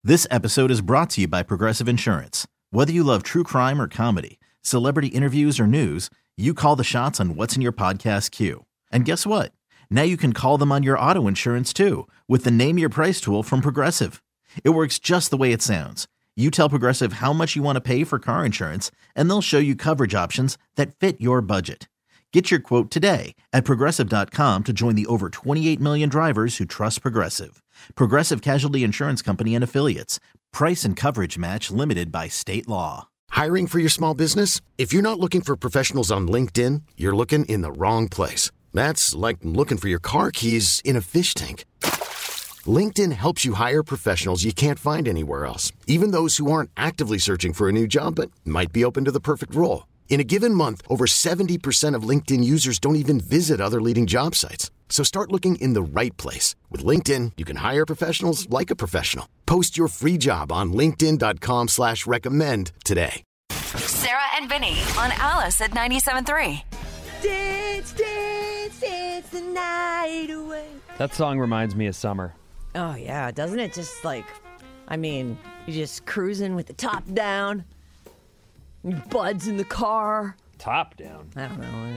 This episode is brought to you by Progressive Insurance. Whether you love true crime or comedy, celebrity interviews or news, you call the shots on what's in your podcast queue. And guess what? Now you can call them on your auto insurance too with the Name Your Price tool from Progressive. It works just the way it sounds. You tell Progressive how much you want to pay for car insurance, and they'll show you coverage options that fit your budget. Get your quote today at Progressive.com to join the over 28 million drivers who trust Progressive. Progressive Casualty Insurance Company and Affiliates. Price and coverage match limited by state law. Hiring for your small business? If you're not looking for professionals on LinkedIn, you're looking in the wrong place. That's like looking for your car keys in a fish tank. LinkedIn helps you hire professionals you can't find anywhere else, even those who aren't actively searching for a new job but might be open to the perfect role. In a given month, over 70% of LinkedIn users don't even visit other leading job sites. So start looking in the right place. With LinkedIn, you can hire professionals like a professional. Post your free job on linkedin.com/recommend today. Sarah and Vinny on Alice at 97.3. Dance, dance, dance the night away. That song reminds me of summer. Oh, yeah. Doesn't it just you're just cruising with the top down, buds in the car. Top down. I don't know.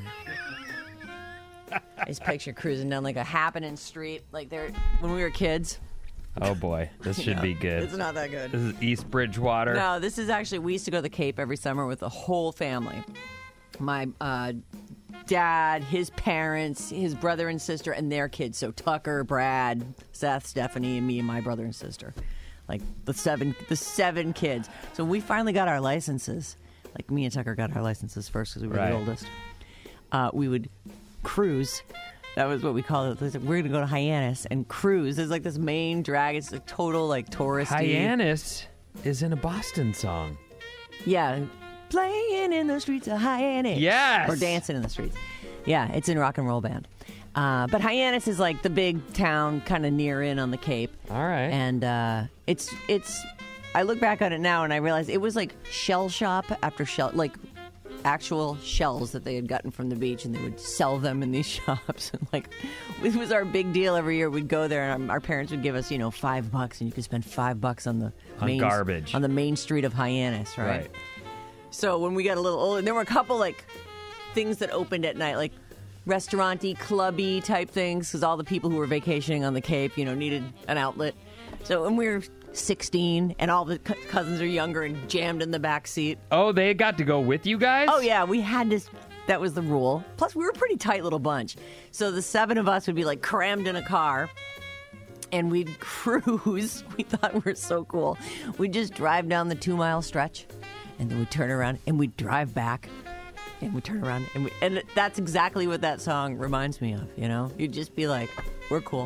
I just picture cruising down like a happening street, like there when we were kids. Oh boy, this should be good. It's not that good. This is East Bridgewater. No, this is actually, we used to go to the Cape every summer with the whole family. My dad, his parents, his brother and sister, and their kids. So Tucker, Brad, Seth, Stephanie, and me and my brother and sister. Like the seven kids. So when we finally got our licenses, like me and Tucker got our licenses first because we were the oldest. We would cruise. That was what we called it. We're going to go to Hyannis and cruise. There's like this main drag. It's a total like touristy. Hyannis is in a Boston song. Yeah. Playing in the streets of Hyannis. Yes. Or dancing in the streets. Yeah, it's in Rock and Roll Band. But Hyannis is like the big town kind of near in on the Cape. All right. And it's I look back on it now and I realize it was like shell shop after shell, like actual shells that they had gotten from the beach, and they would sell them in these shops. And like, it was our big deal every year. We'd go there and our parents would give us, $5, and you could spend $5 on the garbage on the main street of Hyannis, right? So when we got a little older, there were a couple like things that opened at night, like restaurant-y, clubby type things, because all the people who were vacationing on the Cape, needed an outlet. So when we were 16 and all the cousins are younger and jammed in the back seat. Oh, they got to go with you guys? Oh, yeah. We had to. That was the rule. Plus, we were a pretty tight little bunch. So the 7 of us would be like crammed in a car and we'd cruise. We thought we were so cool. We'd just drive down the 2-mile stretch and then we'd turn around and we'd drive back and we'd turn around. And that's exactly what that song reminds me of, You'd just be like, we're cool.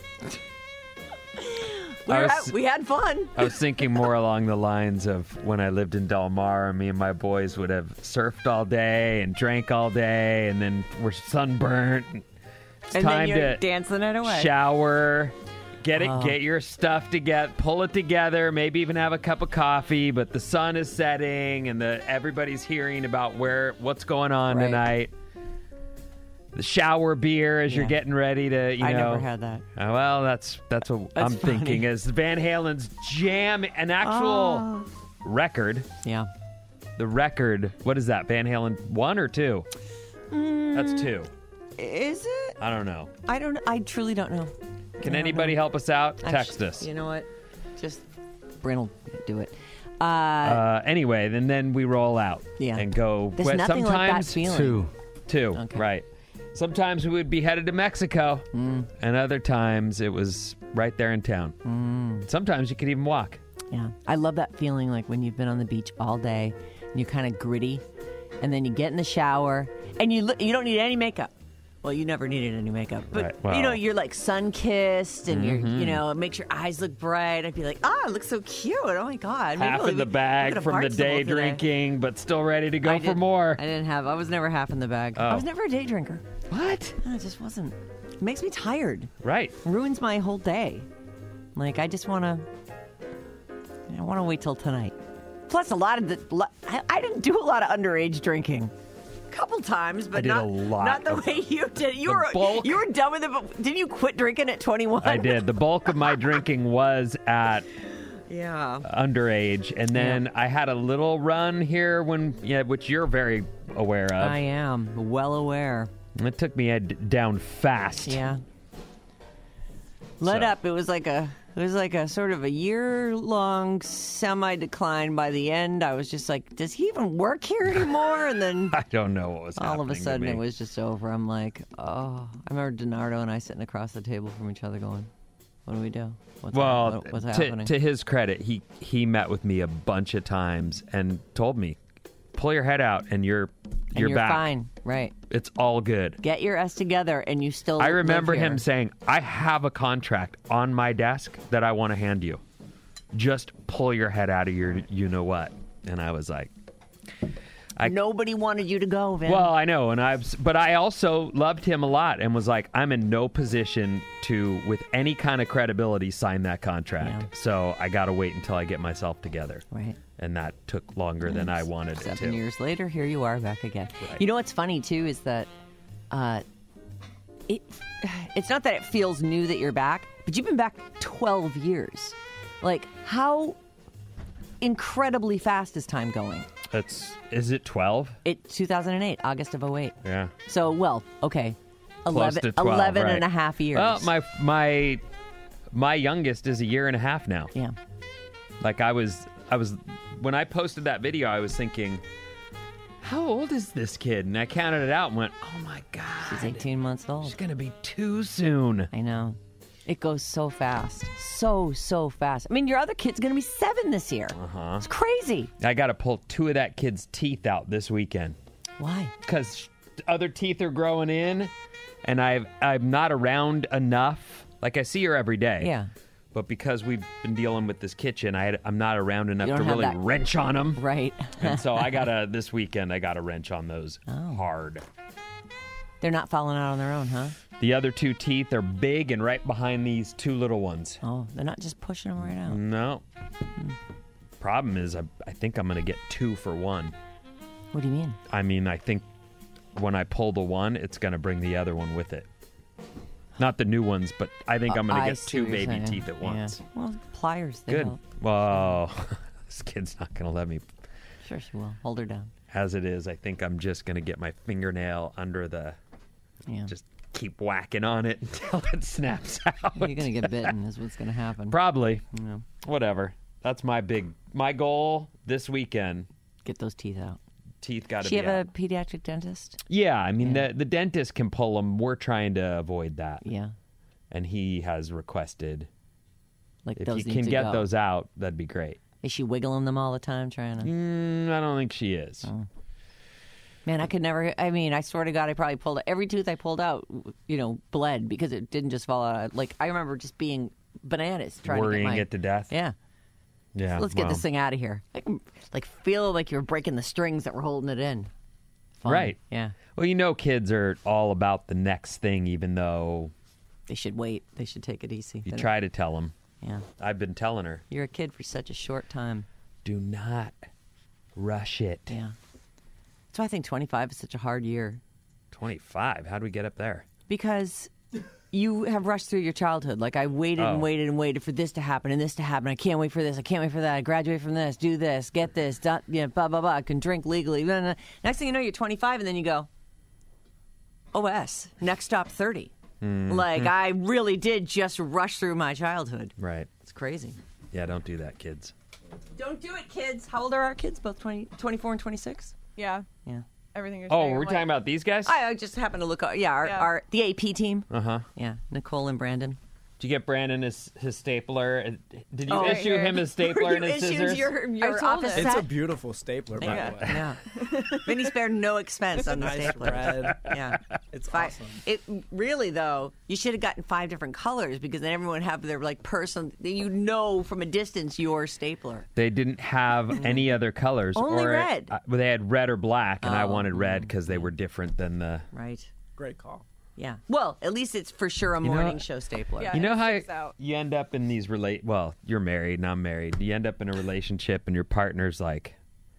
We had fun. I was thinking more along the lines of when I lived in Del Mar, me and my boys would have surfed all day and drank all day, and then we're sunburnt. It's and time then you're to dancing it away. Shower, get your stuff together, pull it together, maybe even have a cup of coffee. But the sun is setting, and everybody's hearing about what's going on tonight. The shower beer as you're getting ready to, I never had that. Well, that's what I'm thinking is Van Halen's Jam, an actual record. Yeah. The record, what is that, Van Halen 1 or 2? That's 2. Is it? I don't know. I truly don't know. Can anybody help us out? Text us. You know what? Just, Bryn will do it. Anyway, then we roll out and go. There's nothing like that feeling. Two, okay. Right. Sometimes we would be headed to Mexico, and other times it was right there in town. Sometimes you could even walk. Yeah. I love that feeling like when you've been on the beach all day, and you're kind of gritty, and then you get in the shower, and you don't need any makeup. Well, you never needed any makeup. But, right. Well, you're like sun-kissed and you're, it makes your eyes look bright. I'd be like, it looks so cute. Oh, my God. Maybe half in the bag from the day drinking, but still ready to go for more. I was never half in the bag. Oh. I was never a day drinker. What? No, it just wasn't. It makes me tired. Right. It ruins my whole day. Like, I just want to wait till tonight. Plus, I didn't do a lot of underage drinking. Couple times, but not the way you did. You were done with it, but didn't you quit drinking at 21? I did. The bulk of my drinking was at Yeah. underage. And then I had a little run here which you're very aware of. I am well aware. It took me down fast. Yeah. Let So. up. It was like a sort of a year-long semi-decline. By the end, I was just like, does he even work here anymore? And then I don't know what was happening all of a sudden to me. it was just over. I'm like, oh. I remember DiNardo and I sitting across the table from each other going, what do we do? What's happening? To his credit, he met with me a bunch of times and told me, pull your head out and you're back. Fine. Right. It's all good. Get your S together and you still I remember live here. him saying, I have a contract on my desk that I want to hand you. Just pull your head out of your you-know-what. And I was like... Nobody wanted you to go, Vin. Well, I know, but I also loved him a lot and was like, I'm in no position to, with any kind of credibility, sign that contract. Yeah. So I got to wait until I get myself together. Right. And that took longer than I wanted it to. 7 years later, here you are back again. Right. You know what's funny, too, is that it's not that it feels new that you're back, but you've been back 12 years. Like, how incredibly fast is time going? Is it 12? It's 2008, August of 08. Yeah. So, well, okay. Close to 12, 11 right. and a half years. Well, my youngest is a year and a half now. Yeah. Like I was when I posted that video, I was thinking, how old is this kid? And I counted it out and went, oh my God. She's 18 months old. She's going to be 2 soon. I know. It goes so fast. So fast. I mean, your other kid's going to be 7 this year. Uh-huh. It's crazy. I got to pull 2 of that kid's teeth out this weekend. Why? Because other teeth are growing in, and I'm not around enough. Like, I see her every day. Yeah. But because we've been dealing with this kitchen, I'm not around enough You to don't have really that- wrench on them. Right. And so this weekend, I got to wrench on those hard. They're not falling out on their own, huh? The other 2 teeth are big and right behind these 2 little ones. Oh, they're not just pushing them right out. No. Problem is, I think I'm going to get 2 for 1. What do you mean? I mean, I think when I pull the one, it's going to bring the other one with it. Not the new ones, but I think I'm going to get see 2 what you're baby saying. teeth at once. Yeah. Well, pliers. They Good. help. Well, this kid's not going to let me. Sure she will. Hold her down. As it is, I think I'm just going to get my fingernail under the... Yeah. Just keep whacking on it until it snaps out. You're going to get bitten is what's going to happen. Probably. Yeah. Whatever. That's my goal this weekend. Get those teeth out. Teeth got to Does be she have out. a pediatric dentist? Yeah, I mean, Yeah. the dentist can pull them. We're trying to avoid that. Yeah. And he has requested, Like if those you need can to get go. those out, that'd be great. Is she wiggling them all the time trying to... I don't think she is. Oh. Man, I could never... I mean, I swear to God, I probably pulled... Every tooth I pulled out, bled because it didn't just fall out. Like, I remember just being bananas trying Worrying to get my... it to death. Yeah. Yeah. Let's get well, this thing out of here. Like feel like you're breaking the strings that were holding it in. Fun. Right. Yeah. Well, kids are all about the next thing, even though They should wait. They should take it easy. you try to tell them. Yeah. I've been telling her, You're a kid for such a short time. do not rush it. Yeah. That's why I think 25 is such a hard year. 25? How'd we get up there? Because you have rushed through your childhood. Like, I waited and waited and waited for this to happen and this to happen. I can't wait for this. I can't wait for that. I graduate from this. Do this. Get this. Blah, blah, blah. I can drink legally. Blah, blah. Next thing you know, you're 25, and then you go, OS. Next stop, 30. Like, I really did just rush through my childhood. Right. It's crazy. Yeah, don't do that, kids. Don't do it, kids. How old are our kids? Both 24 and 26? Yeah. Yeah. Everything you're Oh, saying. we're I'm talking like, about these guys? I just happened to look up. Yeah, the AP team. Uh-huh. Yeah, Nicole and Brandon. Did you get Brandon his stapler? Did you Oh, right issue here. him his stapler and his issued scissors? your I told office him. It's set? a beautiful stapler, by the way. Yeah. Vinny spared no expense on the Nice stapler. red. Yeah. It's Fi- awesome. It really though, you should have gotten 5 different colors because then everyone would have their person. From a distance your stapler. They didn't have any other colors. Only or, red. Well, they had red or black, and I wanted red because they were different than the... Right. Great call. Yeah. Well, at least it's for sure a know morning what? show stapler. Yeah. You know it how sticks out. you end up in these well, you're married and I'm married. You end up in a relationship and your partner's like,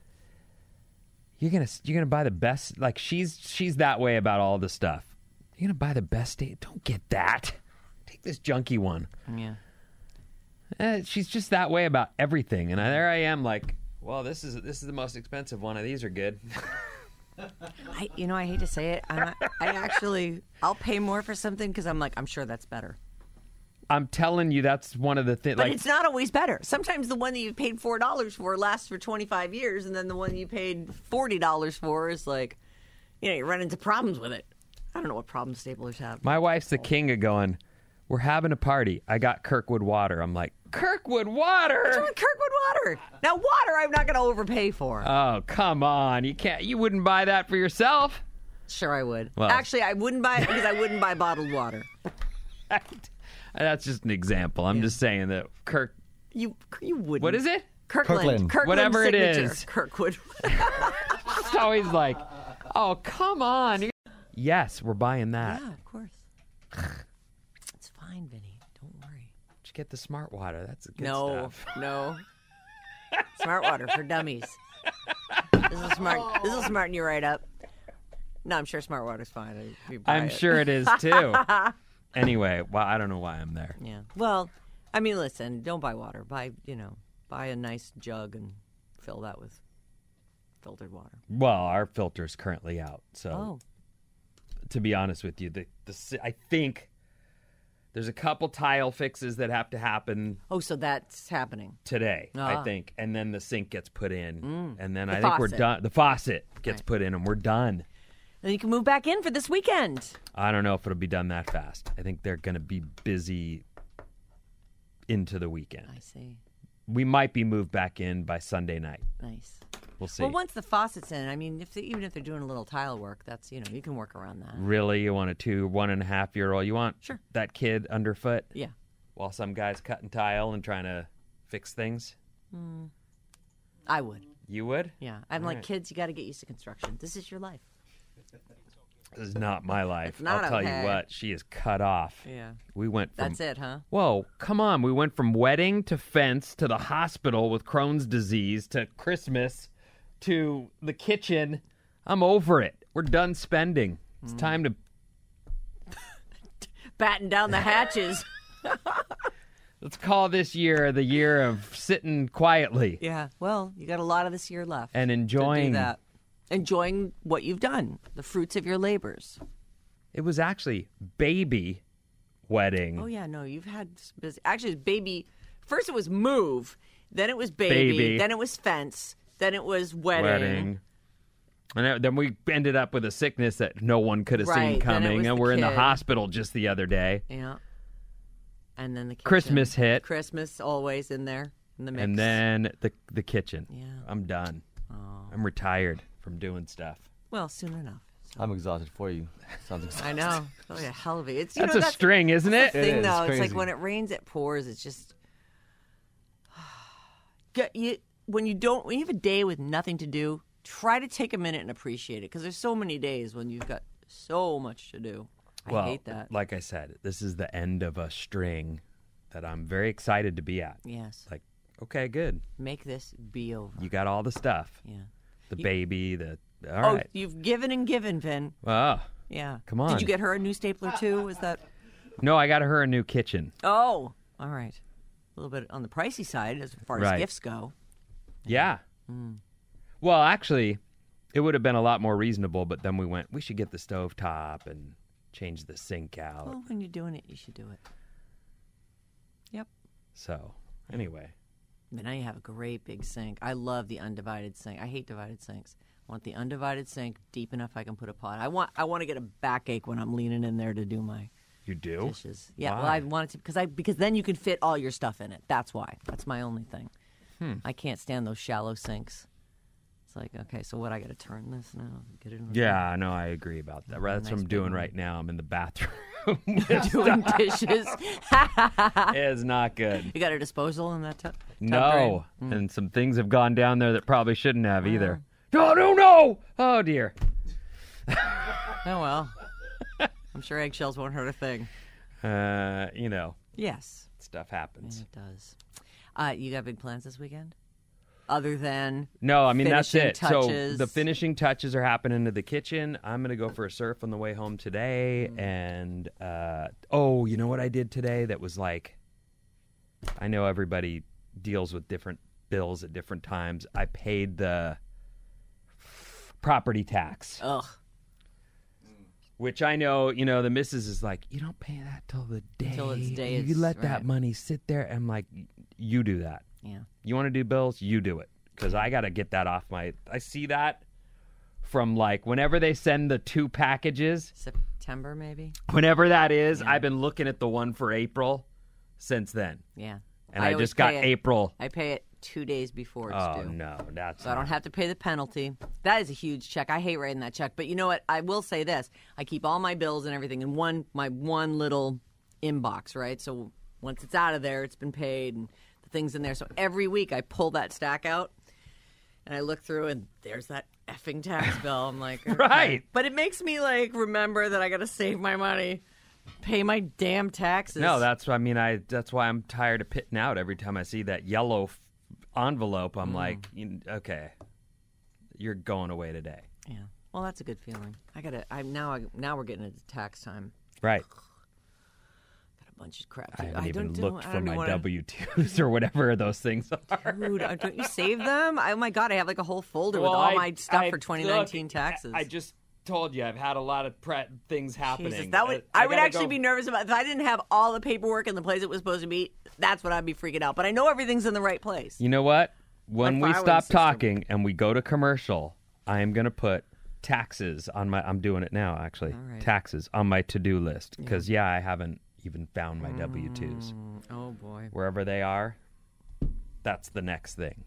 you're gonna buy the best. Like she's that way about all the stuff. You're gonna buy the best. Don't get that. Take this junky one. Yeah. She's just that way about everything, and there I am, like, well, this is the most expensive one of these are good. I hate to say it. I'll pay more for something because I'm sure that's better. I'm telling you, that's one of the things. But it's not always better. Sometimes the one that you paid $4 for lasts for 25 years, and then the one you paid $40 for is like, you run into problems with it. I don't know what problems staplers have. My wife's the king of going, we're having a party. I got Kirkwood water. I'm like, Kirkwood water? What's wrong with Kirkwood water? Now, water I'm not going to overpay for. Oh, come on. You wouldn't buy that for yourself? Sure I would. Well. Actually, I wouldn't buy it because I wouldn't buy bottled water. That's just an example. I'm just saying that You wouldn't. What is it? Kirkland. Whatever it signature. is. Kirkwood. It's always like, oh, come on. Yes, we're buying that. Yeah, of course. It's fine, Vinny. Don't worry. Did you get the smart water? That's good stuff. No. Smart water for dummies. This will smarten you right up. No, I'm sure smart water's fine. I'm sure it is, too. Anyway, well, I don't know why I'm there. Yeah. Well, I mean, listen, don't buy water. Buy a nice jug and fill that with filtered water. Well, our filter's currently out, so to be honest with you, I think there's a couple tile fixes that have to happen. Oh, so that's happening today, I think, and then the sink gets put in, and then I think faucet. we're done. The faucet gets put in, and we're done. Then you can move back in for this weekend. I don't know if it'll be done that fast. I think they're going to be busy into the weekend. I see. We might be moved back in by Sunday night. Nice. We'll see. Well, once the faucet's in, I mean, even if they're doing a little tile work, that's, you can work around that. Really? You want a 1.5-year-old? You want that kid underfoot? Yeah. While some guy's cutting tile and trying to fix things? I would. You would? Yeah. I'm like, kids, you got to get used to construction. This is your life. This is not my life. It's not I'll tell okay. you what, she is cut off. Yeah. We went from... That's it, huh? Whoa, come on. We went from wedding to fence to the hospital with Crohn's disease to Christmas to the kitchen. I'm over it. We're done spending. It's time to... Batten down the hatches. Let's call this year the year of sitting quietly. Yeah. Well, you got a lot of this year left. And enjoying... to do that. Enjoying what you've done, the fruits of your labors. It was actually baby wedding. Oh, yeah, no, you've had busy. Actually, it was baby. First it was move, then it was baby, then it was fence, then it was wedding. And then we ended up with a sickness that no one could have seen coming, and we're in the hospital just the other day. Yeah. And then the kitchen. Christmas hit. Christmas always in there, in the mix. And then the kitchen. Yeah. I'm done. Oh. I'm retired from doing stuff. Well, soon enough. I'm exhausted for you. Sounds exhausted. I know. Oh, yeah, hell of it. It's, that's a string, isn't it? The thing, is though, crazy. it's like when it rains, it pours. It's just when you have a day with nothing to do, try to take a minute and appreciate it because there's so many days when you've got so much to do. I hate that. Like I said, this is the end of a string that I'm very excited to be at. Yes. Like, okay, good. Make this be over. You got all the stuff. Yeah. The baby, all right. You've given and given, Vin. Oh, Yeah. come on. Did you get her a new stapler too? Is that? No, I got her a new kitchen. Oh, all right. A little bit on the pricey side as far as gifts go. Yeah. Well, actually, it would have been a lot more reasonable, but then we should get the stovetop and change the sink out. Well, when you're doing it, you should do it. Yep. So, anyway. But now you have a great big sink. I love the undivided sink. I hate divided sinks. I want the undivided sink deep enough I can put a pot. I want to get a backache when I'm leaning in there to do my You do? dishes. Yeah, Why? well, I want it to because then you can fit all your stuff in it. That's why. That's my only thing. I can't stand those shallow sinks. It's like, okay, so what? I got to turn this now? Get it in the Yeah, no, I agree about that. That's nice what I'm big doing one. right now. I'm in the bathroom. doing dishes. It's not good. You got a disposal in that tub? No. And some things have gone down there that probably shouldn't have either. No. Oh, dear. Oh, well. I'm sure eggshells won't hurt a thing. Yes. Stuff happens. It does. You got big plans this weekend? Other than No, I mean, that's finishing it. touches. So the finishing touches are happening to the kitchen. I'm going to go for a surf on the way home today. And, you know what I did today that was like I know everybody deals with different bills at different times. I paid the property tax. Ugh. Which I know, the missus is like, you don't pay that till the day. Until it's day. You let that right. money sit there. I'm like, you do that. Yeah. You want to do bills? You do it. Because I got to get that off I see that from like whenever they send the 2 packages. September, maybe? Whenever that is, Yeah. I've been looking at the one for April since then. Yeah. And I just got April. I pay it 2 days before it's due. Oh, no. So I don't have to pay the penalty. That is a huge check. I hate writing that check. But you know what? I will say this. I keep all my bills and everything in my one little inbox, right? So once it's out of there, it's been paid and the thing's in there. So every week I pull that stack out and I look through and there's that effing tax bill. I'm like, okay. Right. But it makes me like remember that I got to save my money. Pay my damn taxes. No, that's why I'm tired of pitting out every time I see that yellow envelope. I'm like, okay, you're going away today. Yeah. Well, that's a good feeling. Now we're getting into tax time. Right. Got a bunch of crap. I To do. haven't even looked I for don't my wanna- W-2s or whatever those things are. Dude, don't you save them? Oh my God, I have like a whole folder with all my stuff for 2019 taxes. I just told you I've had a lot of things happening. Jesus, I would gotta actually go- be nervous about if I didn't have all the paperwork in the place it was supposed to be. That's what I'd be freaking out. But I know everything's in the right place. You know what? When My we filing stop system. talking and we go to commercial, I am going to put taxes on I'm doing it now, actually. All right. Taxes on my to-do list. Because, I haven't even found my W-2s. Oh boy. Wherever they are, that's the next thing.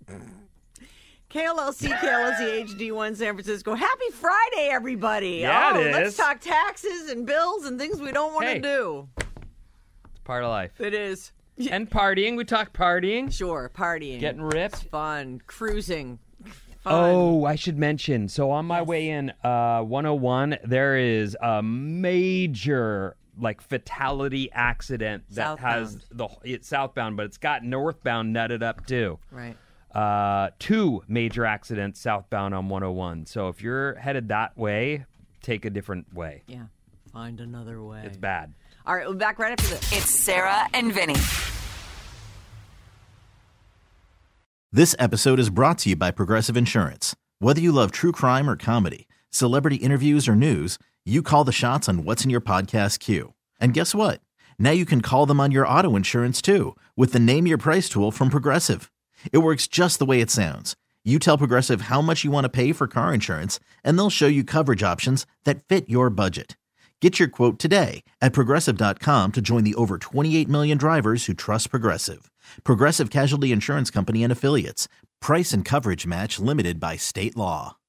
KLLC HD1 San Francisco. Happy Friday, everybody. Yeah, it Let's is. talk taxes and bills and things we don't want to Hey. do. It's part of life. It is. And partying. We talk partying. Sure, partying. Getting ripped. It's fun. Cruising. Fun. Oh, I should mention. So on my way in 101, there is a major fatality accident that has it's southbound, but it's got northbound nutted up too. Right. 2 major accidents southbound on 101. So if you're headed that way, take a different way. Yeah. Find another way. It's bad. All right, we'll be back right after this. It's Sarah and Vinny. This episode is brought to you by Progressive Insurance. Whether you love true crime or comedy, celebrity interviews or news, you call the shots on what's in your podcast queue. And guess what? Now you can call them on your auto insurance too with the Name Your Price tool from Progressive. It works just the way it sounds. You tell Progressive how much you want to pay for car insurance, and they'll show you coverage options that fit your budget. Get your quote today at Progressive.com to join the over 28 million drivers who trust Progressive. Progressive Casualty Insurance Company and Affiliates. Price and coverage match limited by state law.